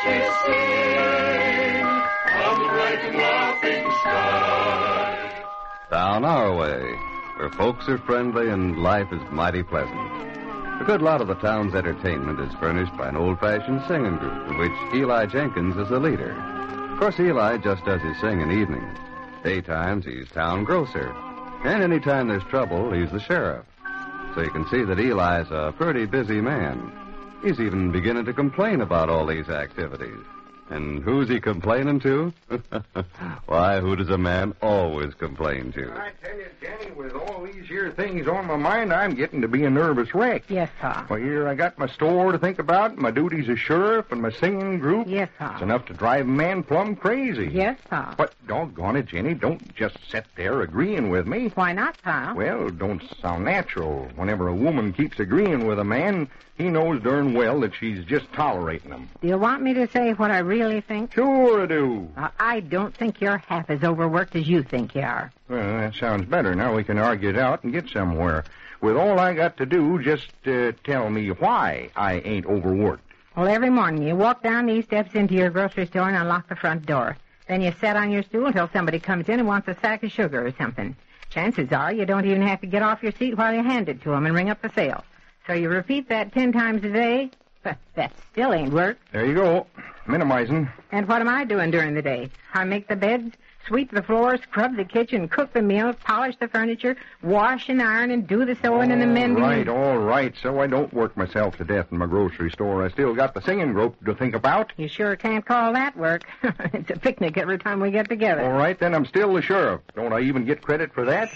voices sing on the bright and laughing sky. Down our way, where folks are friendly and life is mighty pleasant. A good lot of the town's entertainment is furnished by an old-fashioned singing group, in which Eli Jenkins is the leader. Of course, Eli just does his singing evenings. Daytimes, he's town grocer. And anytime there's trouble, he's the sheriff. So you can see that Eli's a pretty busy man. He's even beginning to complain about all these activities. And who's he complaining to? Why, who does a man always complain to? I tell you, Jenny, with all these here things on my mind, I'm getting to be a nervous wreck. Yes, Pa. Well, here I got my store to think about, my duties as sheriff, and my singing group. Yes, Pa. It's enough to drive a man plumb crazy. Yes, Pa. But doggone it, Jenny, don't just sit there agreeing with me. Why not, Pa? Well, don't sound natural. Whenever a woman keeps agreeing with a man, he knows darn well that she's just tolerating him. Do you want me to say what I really think? Sure I do. I don't think you're half as overworked as you think you are. Well, that sounds better. Now we can argue it out and get somewhere. With all I got to do, just tell me why I ain't overworked. Well, every morning you walk down these steps into your grocery store and unlock the front door. Then you sit on your stool until somebody comes in and wants a sack of sugar or something. Chances are you don't even have to get off your seat while you hand it to them and ring up the sale. So you repeat that 10 times a day, but that still ain't work. There you go. Minimizing. And what am I doing during the day? I make the beds, sweep the floors, scrub the kitchen, cook the meals, polish the furniture, wash and iron, and do the sewing and the mending. All right. So I don't work myself to death in my grocery store. I still got the singing group to think about. You sure can't call that work. It's a picnic every time we get together. All right, then I'm still the sheriff. Don't I even get credit for that?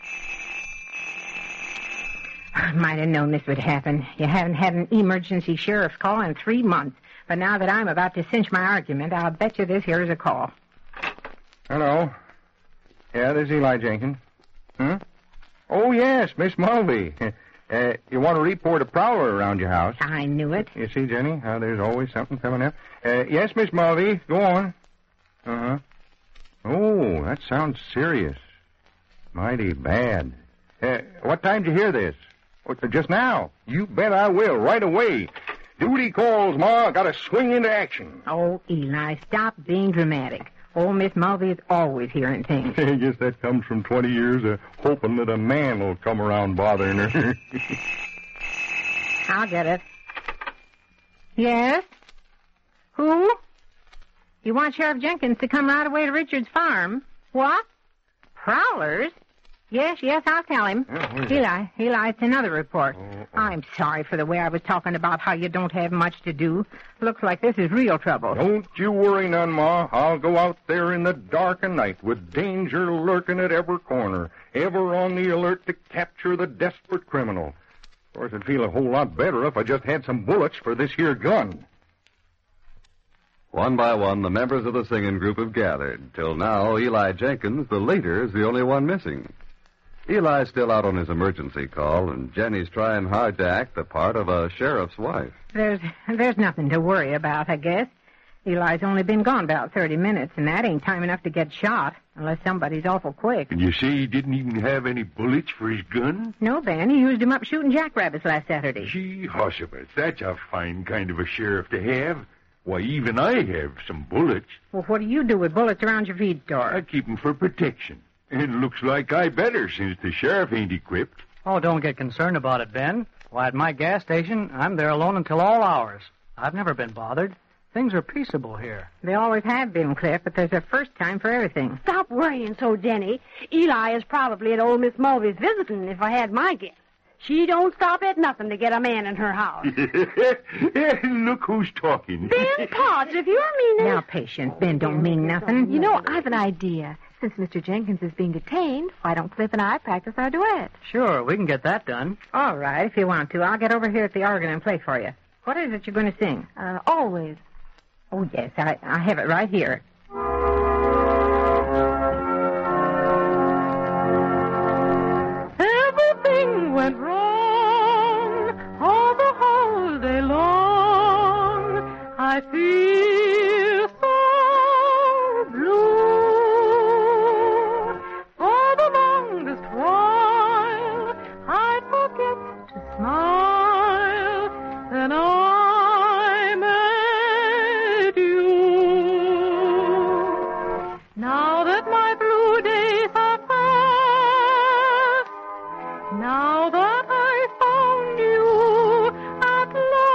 I might have known this would happen. You haven't had an emergency sheriff's call in 3 months. But now that I'm about to cinch my argument, I'll bet you this here is a call. Hello. Yeah, this is Eli Jenkins. Oh, yes, Miss Mulvey. You want to report a prowler around your house? I knew it. You see, Jenny, how there's always something coming up. Yes, Miss Mulvey, go on. Uh-huh. Oh, that sounds serious. Mighty bad. What time did you hear this? Just now. You bet I will, right away. Duty calls, Ma. Got to swing into action. Oh, Eli, stop being dramatic. Old Miss Mulvey is always hearing things. I guess that comes from 20 years of hoping that a man will come around bothering her. I'll get it. Yes? Who? You want Sheriff Jenkins to come right away to Richard's farm? What? Prowlers? Yes, I'll tell him. Eli, it's another report. I'm sorry for the way I was talking about how you don't have much to do. Looks like this is real trouble. Don't you worry none, Ma. I'll go out there in the dark of night with danger lurking at every corner, ever on the alert to capture the desperate criminal. Of course, I'd feel a whole lot better if I just had some bullets for this here gun. One by one, the members of the singing group have gathered. Till now, Eli Jenkins, the leader, is the only one missing. Eli's still out on his emergency call, and Jenny's trying hard to act the part of a sheriff's wife. There's nothing to worry about, I guess. Eli's only been gone about 30 minutes, and that ain't time enough to get shot, unless somebody's awful quick. And you say he didn't even have any bullets for his gun? No, Ben. He used them up shooting jackrabbits last Saturday. Gee, Hossabus, that's a fine kind of a sheriff to have. Why, even I have some bullets. Well, what do you do with bullets around your feed store? I keep them for protection. It looks like I better, since the sheriff ain't equipped. Oh, don't get concerned about it, Ben. Why, at my gas station, I'm there alone until all hours. I've never been bothered. Things are peaceable here. They always have been, Cliff, but there's a first time for everything. Stop worrying so, Jenny. Eli is probably at old Miss Mulvey's visiting, if I had my guess. She don't stop at nothing to get a man in her house. Look who's talking. Ben Potts, if you're meaning... Now, patience. Ben don't mean nothing. You know, I've an idea. Since Mr. Jenkins is being detained, why don't Cliff and I practice our duet? Sure, we can get that done. All right, if you want to. I'll get over here at the organ and play for you. What is it you're going to sing? Always. Oh, yes, I have it right here. Everything went wrong all the whole day long. I feel so blue. For the longest while, I forget to smile. Then I met that my blue days are past. Now that I found you at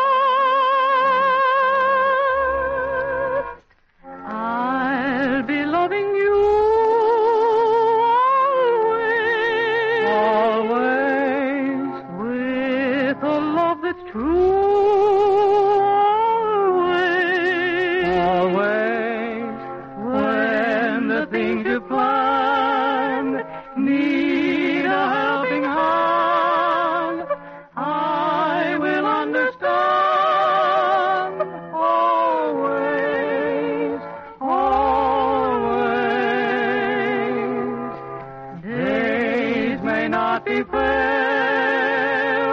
last, I'll be loving you always, with a love that's true. Always, when the things you plan need a helping hand, I will understand. Always, always. Days may not be fair,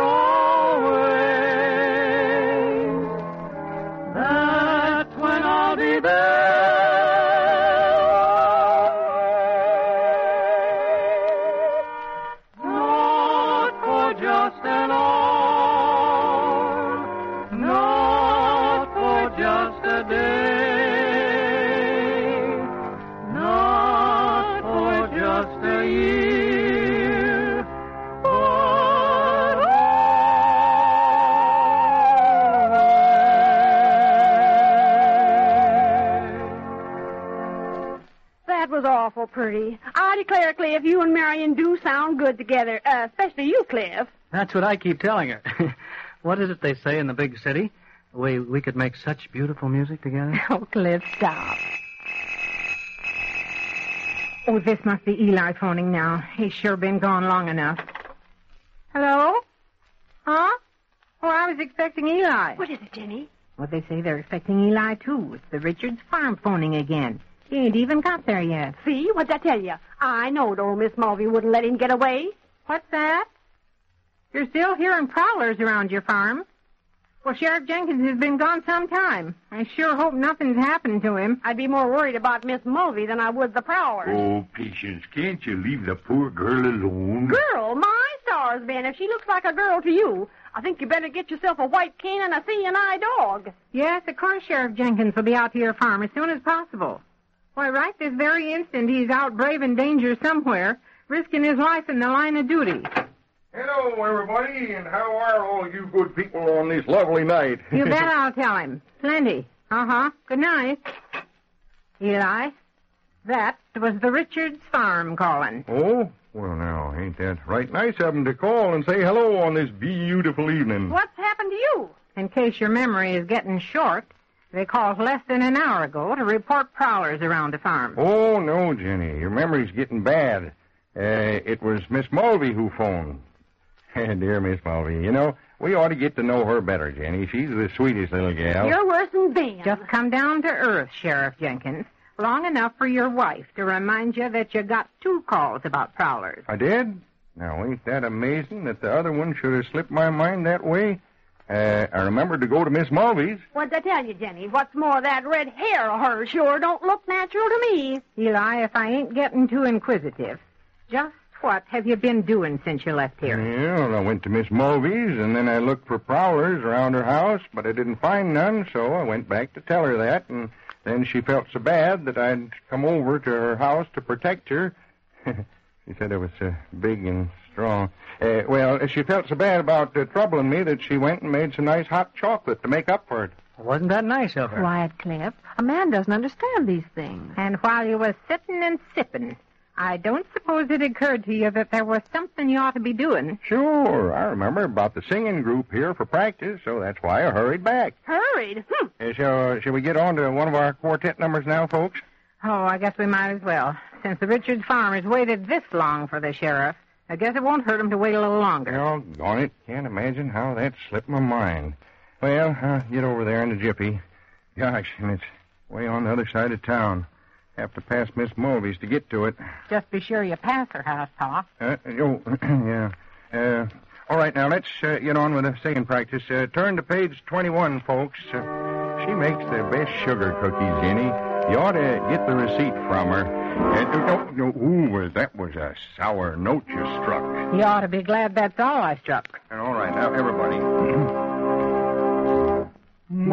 always. That's when I'll be there. Not for just an hour, not for just a day, not for just a year, but always. That was awful pretty. I declare, Cliff, you and Marion do sound good together, especially you, Cliff. That's what I keep telling her. What is it they say in the big city? We could make such beautiful music together. Oh, Cliff, stop. Oh, this must be Eli phoning now. He's sure been gone long enough. Hello? Huh? Oh, I was expecting Eli. What is it, Jenny? Well, they say they're expecting Eli, too. It's the Richards farm phoning again. He ain't even got there yet. See, what'd I tell you? I knowed old Miss Mulvey wouldn't let him get away. What's that? You're still hearing prowlers around your farm? Well, Sheriff Jenkins has been gone some time. I sure hope nothing's happened to him. I'd be more worried about Miss Mulvey than I would the prowlers. Oh, Patience, can't you leave the poor girl alone? Girl, my stars, Ben, if she looks like a girl to you, I think you better get yourself a white cane and a seeing-eye dog. Yes, of course Sheriff Jenkins will be out to your farm as soon as possible. Why, right this very instant he's out braving danger somewhere, risking his life in the line of duty. Hello, everybody, and how are all you good people on this lovely night? You bet I'll tell him. Plenty. Uh-huh. Good night. Eli, that was the Richards farm calling. Oh? Well, now, ain't that right nice of them to call and say hello on this beautiful evening? What's happened to you? In case your memory is getting short, they called less than an hour ago to report prowlers around the farm. Oh, no, Jenny. Your memory's getting bad. It was Miss Mulvey who phoned. Dear Miss Mulvey, you know, we ought to get to know her better, Jenny. She's the sweetest little gal. You're worse than Ben. Just come down to earth, Sheriff Jenkins. Long enough for your wife to remind you that you got 2 calls about prowlers. I did? Now, ain't that amazing that the other one should have slipped my mind that way? I remembered to go to Miss Mulvey's. What'd I tell you, Jenny? What's more, that red hair of hers sure don't look natural to me. Eli, if I ain't getting too inquisitive, just what have you been doing since you left here? Well, I went to Miss Mulvey's, and then I looked for prowlers around her house, but I didn't find none, so I went back to tell her that, and then she felt so bad that I'd come over to her house to protect her. She said I was big and strong. She felt so bad about troubling me that she went and made some nice hot chocolate to make up for it. Wasn't that nice of her? Quiet, Cliff. A man doesn't understand these things. And while you was sitting and sipping, I don't suppose it occurred to you that there was something you ought to be doing. Sure, I remember about the singing group here for practice, so that's why I hurried back. Hurried? Shall we get on to one of our quartet numbers now, folks? Oh, I guess we might as well. Since the Richards farm has waited this long for the sheriff, I guess it won't hurt him to wait a little longer. Doggone it. Can't imagine how that slipped my mind. Well, I'll get over there in the jiffy. Gosh, and it's way on the other side of town. Have to pass Miss Mulvey's to get to it. Just be sure you pass her house, Pa. Yeah. All right, now let's get on with the singing practice. Turn to page 21, folks. She makes the best sugar cookies, Jenny. You ought to get the receipt from her. That was a sour note you struck. You ought to be glad that's all I struck. All right, now, everybody.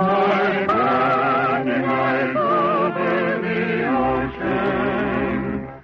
My burning eyes over the ocean,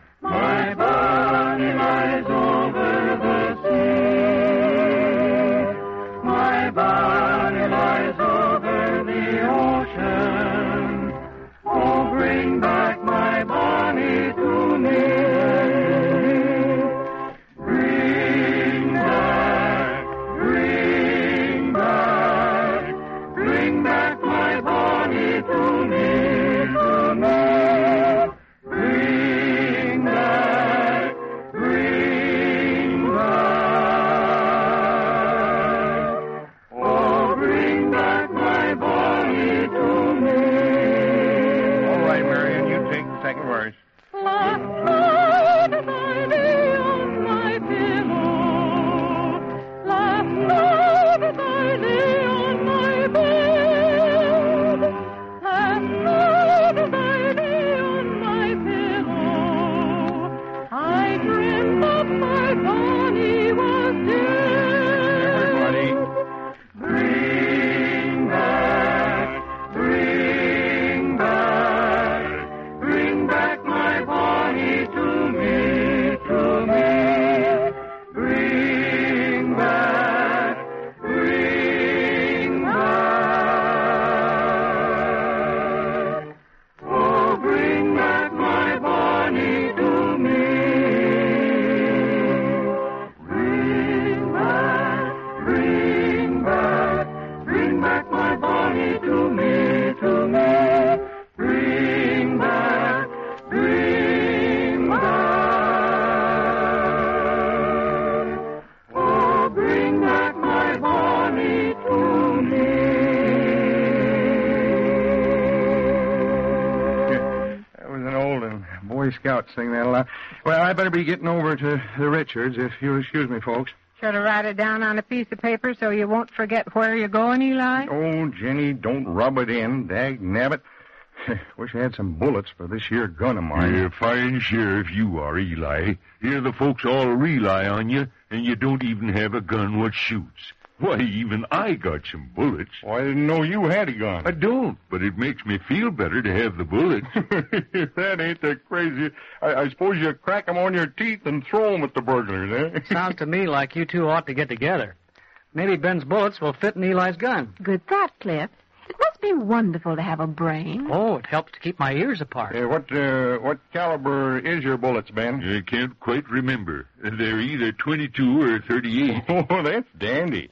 Scouts sing that a lot. Well, I better be getting over to the Richards, if you'll excuse me, folks. Should I write it down on a piece of paper so you won't forget where you're going, Eli? Oh, Jenny, don't rub it in. Dag nabbit. Wish I had some bullets for this here gun of mine. You're a fine sheriff you are, Eli. Here the folks all rely on you, and you don't even have a gun what shoots. Why, even I got some bullets. Oh, I didn't know you had a gun. I don't, but it makes me feel better to have the bullets. That ain't the crazy. I suppose you crack 'em on your teeth and throw 'em at the burglars, eh? Sounds to me like you two ought to get together. Maybe Ben's bullets will fit in Eli's gun. Good thought, Cliff. It must be wonderful to have a brain. Oh, it helps to keep my ears apart. What caliber is your bullets, Ben? I can't quite remember. They're either 22 or 38. Oh, that's dandy.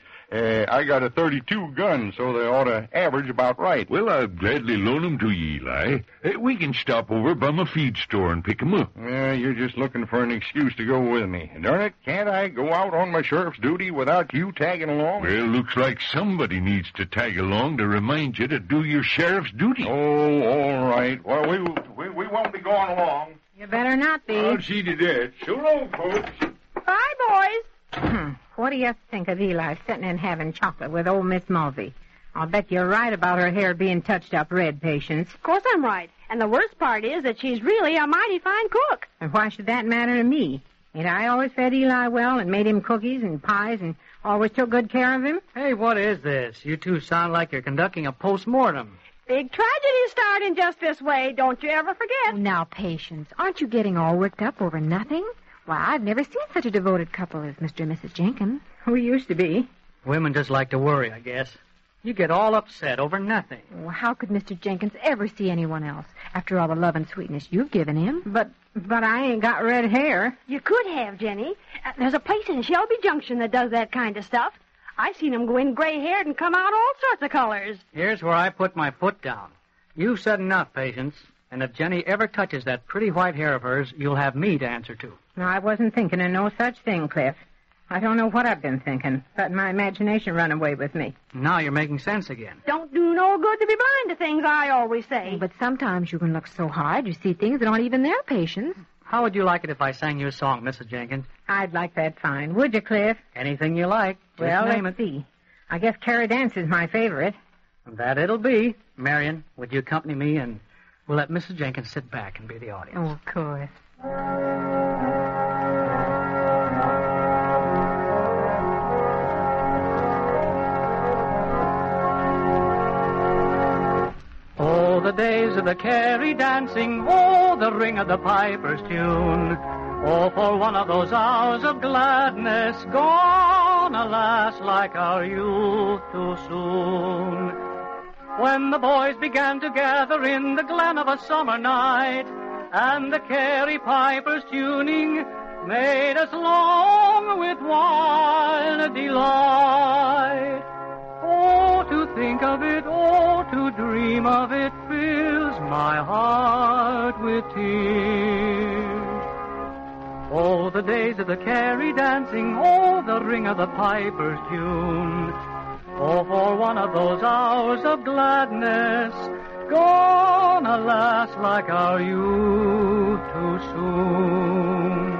I got a 32 gun, so they ought to average about right. Well, I'll gladly loan 'em to you, Eli. We can stop over by my feed store and pick 'em up. You're just looking for an excuse to go with me. Darn it, can't I go out on my sheriff's duty without you tagging along? Well, looks like somebody needs to tag along to remind you to do your sheriff's duty. Oh, all right. Well, we won't be going along. You better not be. I'll see to that. So long, folks. Bye, boys. What do you think of Eli sitting and having chocolate with old Miss Mulvey? I'll bet you're right about her hair being touched up red, Patience. Of course I'm right. And the worst part is that she's really a mighty fine cook. And why should that matter to me? Ain't I always fed Eli well and made him cookies and pies and always took good care of him? Hey, what is this? You two sound like you're conducting a post-mortem. Big tragedy starting just this way. Don't you ever forget. Oh, now, Patience, aren't you getting all worked up over nothing? Why, I've never seen such a devoted couple as Mr. and Mrs. Jenkins. We used to be. Women just like to worry, I guess. You get all upset over nothing. Oh, how could Mr. Jenkins ever see anyone else after all the love and sweetness you've given him? But I ain't got red hair. You could have, Jenny. There's a place in Shelby Junction that does that kind of stuff. I've seen them go in gray-haired and come out all sorts of colors. Here's where I put my foot down. You've said enough, Patience. And if Jenny ever touches that pretty white hair of hers, you'll have me to answer to. No, I wasn't thinking of no such thing, Cliff. I don't know what I've been thinking. Letting my imagination run away with me. Now you're making sense again. Don't do no good to be blind to things, I always say. But sometimes you can look so hard you see things that aren't even there, Patience. How would you like it if I sang you a song, Mrs. Jenkins? I'd like that fine. Would you, Cliff? Anything you like. Just Well, name let's it. see. I guess Carrie Dance is my favorite. That it'll be. Marion, would you accompany me, and we'll let Mrs. Jenkins sit back and be the audience. Oh, of course. Oh, the days of the Carrie dancing, oh, the ring of the piper's tune. Oh, for one of those hours of gladness, gone, alas, like our youth too soon. When the boys began to gather in the glen of a summer night, and the Carrie piper's tuning made us long with wild delight. Oh, to think of it, oh, to dream of it fills my heart with tears. Oh, the days of the Carrie dancing, oh, the ring of the piper's tune. Oh, for one of those hours of gladness, gone, alas, like our youth too soon.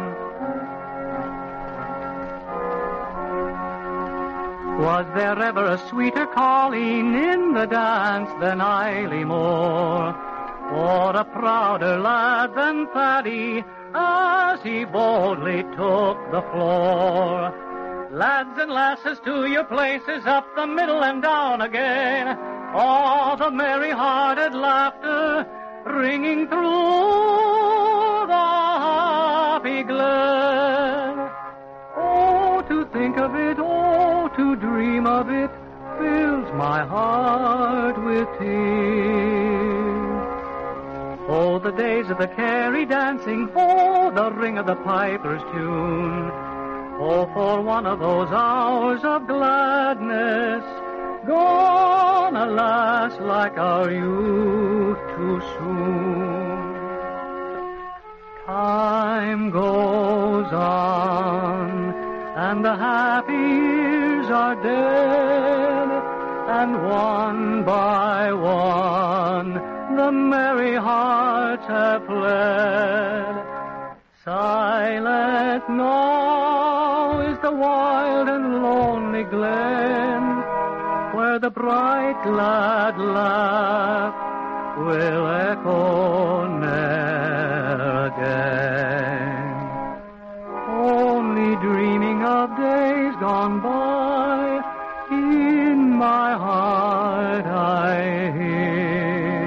Was there ever a sweeter calling in the dance than Eily Moore? Or a prouder lad than Paddy as he boldly took the floor? Lads and lasses, to your places, up the middle and down again. All the merry-hearted laughter ringing through the happy glen. Oh, to think of it, oh, to dream of it, fills my heart with tears. Oh, the days of the Carrie dancing, oh, the ring of the piper's tune. Oh, for one of those hours of gladness, gone, alas, like our youth too soon. Time goes on, and the happy years are dead, and one by one the merry hearts have fled. Silent now is the wild and lonely glen, where the bright glad laugh will echo ne'er again. Only dreaming of days gone by, in my heart I hear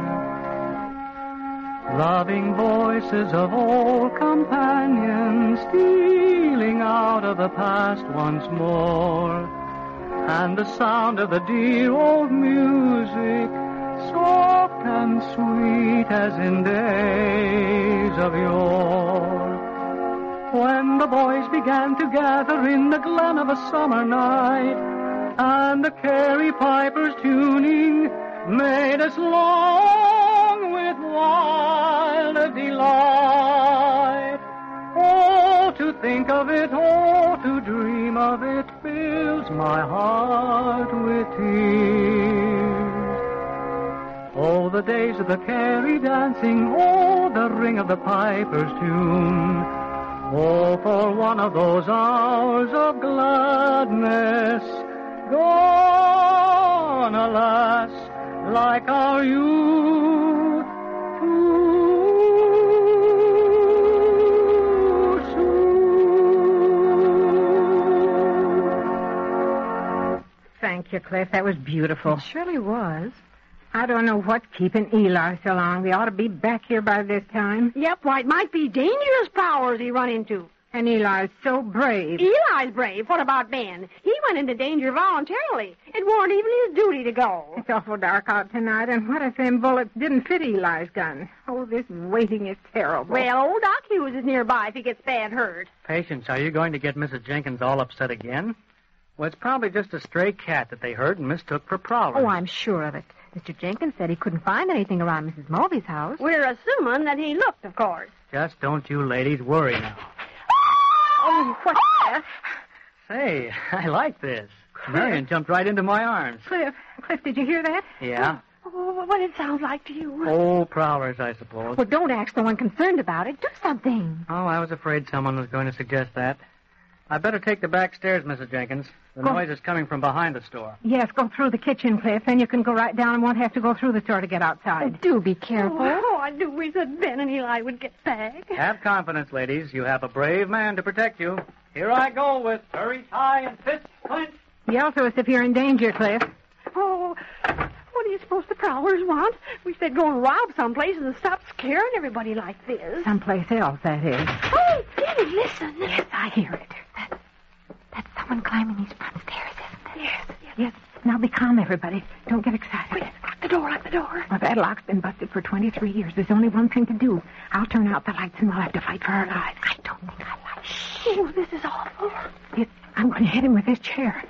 loving voices of old companions stealing out of the past once more, and the sound of the dear old music, soft and sweet as in days of yore. When the boys began to gather in the glen of a summer night, and the Carey pipers tuning made us long with wild delight. Oh, to think of it, oh, to dream of it, fills my heart with tears. Oh, the days of the Carey dancing, oh, the ring of the piper's tune. Oh, for one of those hours of gladness, gone, alas, like our youth, too soon. Thank you, Cliff. That was beautiful. It surely was. I don't know what's keeping Eli so long. We ought to be back here by this time. Yep, why, it might be dangerous prowlers he run into. And Eli's so brave. Eli's brave. What about Ben? He went into danger voluntarily. It weren't even his duty to go. It's awful dark out tonight, and what if them bullets didn't fit Eli's gun? Oh, this waiting is terrible. Well, old Doc Hughes is nearby if he gets bad hurt. Patience, are you going to get Mrs. Jenkins all upset again? Well, it's probably just a stray cat that they heard and mistook for Prowler. Oh, I'm sure of it. Mr. Jenkins said he couldn't find anything around Mrs. Mulvey's house. We're assuming that he looked, of course. Just don't you ladies worry now. Oh, what's that? Say, I like this. Marion jumped right into my arms. Cliff, did you hear that? Yeah? Oh, what did it sound like to you? Oh, Prowlers, I suppose. Well, don't act so unconcerned about it. Do something. Oh, I was afraid someone was going to suggest that. I'd better take the back stairs, Mrs. Jenkins. The noise is coming from behind the store. Yes, go through the kitchen, Cliff. Then you can go right down and won't have to go through the store to get outside. Do be careful. Oh, I knew we said Ben and Eli would get back. Have confidence, ladies. You have a brave man to protect you. Here I go with courage high and fists clenched. Yell to us if you're in danger, Cliff. Oh, what do you suppose the prowlers want? We said go and rob someplace and stop scaring everybody like this. Someplace else, that is. Oh, Jenny, listen. Yes, I hear it. That's someone climbing these front stairs, isn't it? Yes. Now be calm, everybody. Don't get excited. Quick, lock the door. Well, that lock's been busted for 23 years. There's only one thing to do. I'll turn out the lights and we'll have to fight for our lives. I don't think I like it. Oh, this is awful. I'm going to hit him with this chair.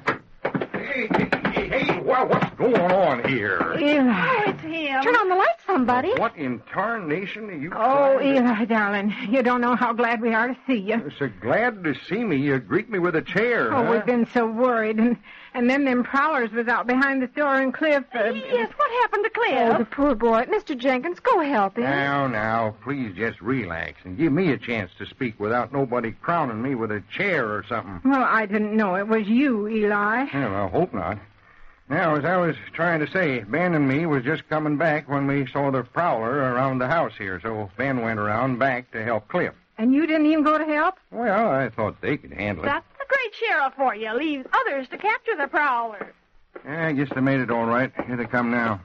Hey, well, what's going on here? Eli. Oh, it's him. Turn on the light, somebody. What in tarnation are you Oh, trying to... Eli, darling, you don't know how glad we are to see you. You're so glad to see me. You greet me with a chair, Oh, huh? we've been so worried. And then them prowlers was out behind the store and Cliff... Yes, what happened to Cliff? Oh, the poor boy. Mr. Jenkins, go help him. Now, please just relax and give me a chance to speak without nobody crowning me with a chair or something. Well, I didn't know it was you, Eli. Well, I hope not. Now, as I was trying to say, Ben and me was just coming back when we saw the prowler around the house here, so Ben went around back to help Cliff. And you didn't even go to help? Well, I thought they could handle it. That's the great sheriff for you. Leaves others to capture the prowlers. Yeah, I guess they made it all right. Here they come now.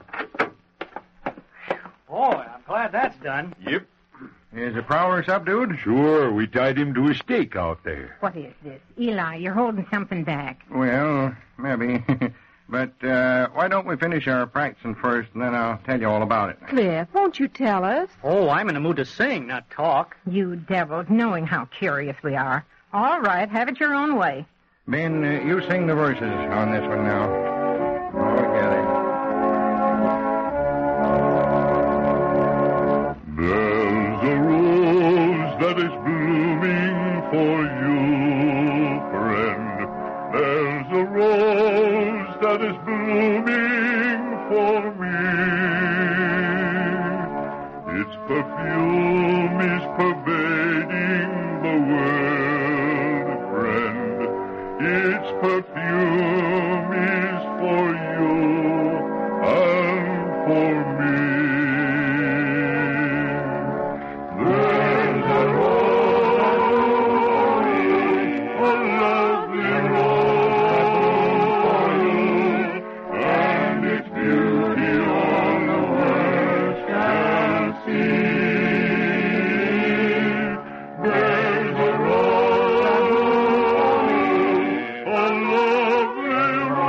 Boy, I'm glad that's done. Yep. Is the prowler subdued? Sure, we tied him to a stake out there. What is this? Eli, you're holding something back. Well, maybe. But why don't we finish our practicing first, and then I'll tell you all about it. Cliff, won't you tell us? Oh, I'm in the mood to sing, not talk. You devils, knowing how curious we are. All right, have it your own way. Ben, you sing the verses on this one now. All together. There's a rose that is blooming for you, friend. There's a rose that is blooming for me. Its perfume is pervading world, friend. Its perfume is for you and for me. There's a rose, a lovely rose for you, and its beauty all the world shall see. There's a rose, a lovely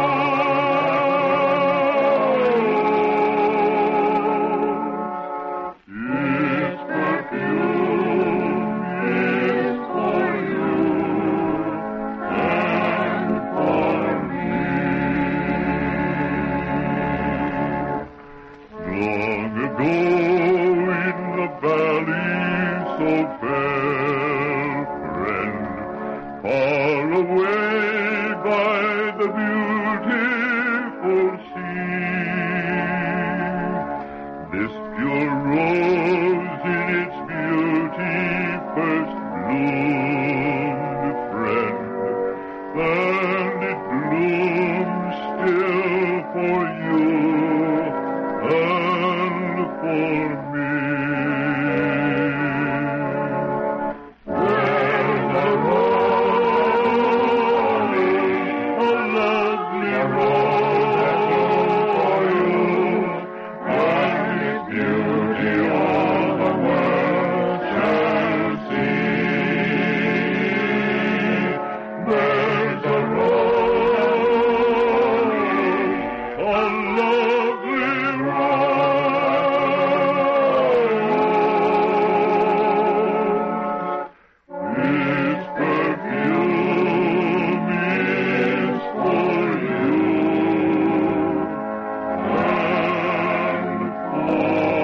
rose. Its perfume is for you and for me. Long ago in the valley so fair, friend, far away by the beautiful sea, this pure rose in its beauty first bloomed, friend, and it blooms still for you and for me. There's a rose, a lovely rose for you, and its beauty all the world shall see. There's a rose, a lovely rose. Its perfume is for you and for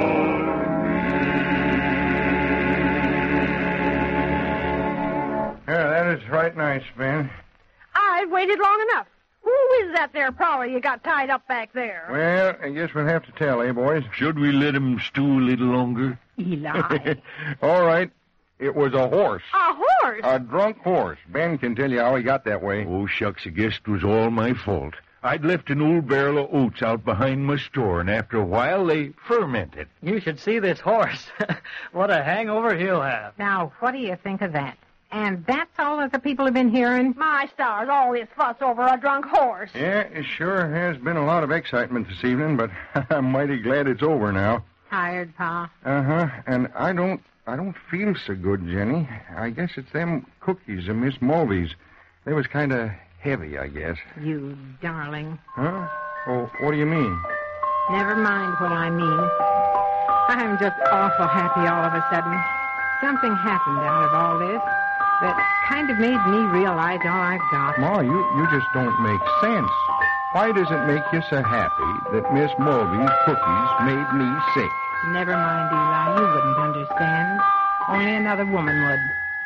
me. Yeah, that is right nice, Ben. I've waited long enough. Who is that there prowler you got tied up back there? Well, I guess we'll have to tell, eh, boys? Should we let him stew a little longer? Eli. All right. It was a horse. A horse? A drunk horse. Ben can tell you how he got that way. Oh, shucks, I guess it was all my fault. I'd left an old barrel of oats out behind my store, and after a while they fermented. You should see this horse. What a hangover he'll have. Now, what do you think of that? And that's all that the people have been hearing? My stars, all this fuss over a drunk horse. Yeah, it sure has been a lot of excitement this evening, but I'm mighty glad it's over now. Tired, Pa? Uh-huh. And I don't feel so good, Jenny. I guess it's them cookies of Miss Mulvey's. They was kind of heavy, I guess. You darling. Huh? Oh, what do you mean? Never mind what I mean. I'm just awful happy all of a sudden. Something happened out of all this that kind of made me realize all I've got. Ma, you just don't make sense. Why does it make you so happy that Miss Mulvey's cookies made me sick? Never mind, Eli. You wouldn't understand. Only another woman would.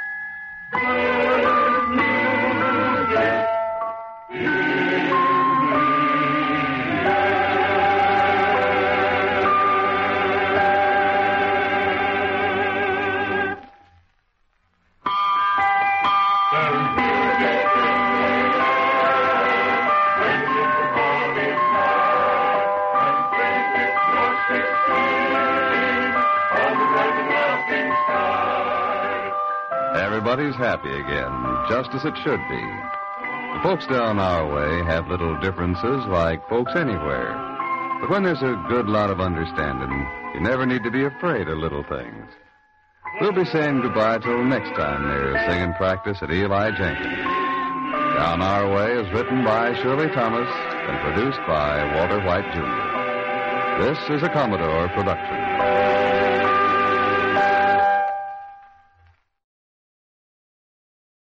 Everybody's happy again, just as it should be. The folks down our way have little differences like folks anywhere. But when there's a good lot of understanding, you never need to be afraid of little things. We'll be saying goodbye till next time there's singing practice at Eli Jenkins. Down Our Way is written by Shirley Thomas and produced by Walter White, Jr. This is a Commodore production.